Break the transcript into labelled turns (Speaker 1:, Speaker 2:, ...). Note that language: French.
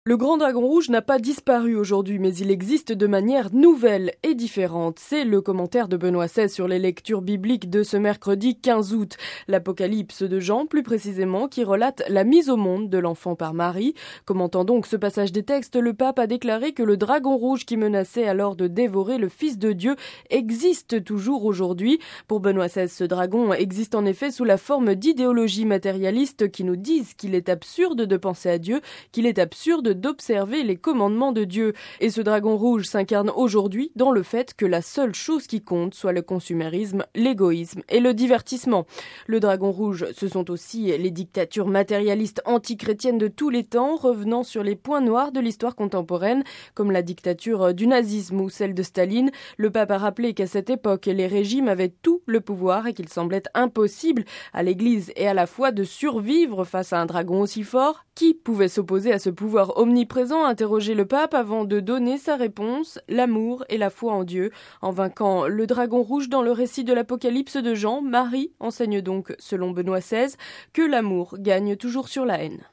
Speaker 1: Le grand dragon rouge n'a pas disparu aujourd'hui, mais il existe de manière nouvelle et différente. C'est le commentaire de Benoît XVI sur les lectures bibliques de ce mercredi 15 août. L'Apocalypse de Jean, plus précisément, qui relate la mise au monde de l'enfant par Marie. Commentant donc ce passage des textes, le pape a déclaré que le dragon rouge qui menaçait alors de dévorer le Fils de Dieu existe toujours aujourd'hui. Pour Benoît XVI, ce dragon existe en effet sous la forme d'idéologies matérialistes qui nous disent qu'il est absurde de penser à Dieu, qu'il est absurde d'observer les commandements de Dieu. Et ce dragon rouge s'incarne aujourd'hui dans le fait que la seule chose qui compte soit le consumérisme, l'égoïsme et le divertissement. Le dragon rouge, ce sont aussi les dictatures matérialistes antichrétiennes de tous les temps, revenant sur les points noirs de l'histoire contemporaine, comme la dictature du nazisme ou celle de Staline. Le pape a rappelé qu'à cette époque, les régimes avaient tout le pouvoir et qu'il semblait impossible à l'Église et à la foi de survivre face à un dragon aussi fort. Qui pouvait s'opposer à ce pouvoir omniprésent, interrogeait le pape avant de donner sa réponse, l'amour et la foi en Dieu. En vainquant le dragon rouge dans le récit de l'Apocalypse de Jean, Marie enseigne donc, selon Benoît XVI, que l'amour gagne toujours sur la haine.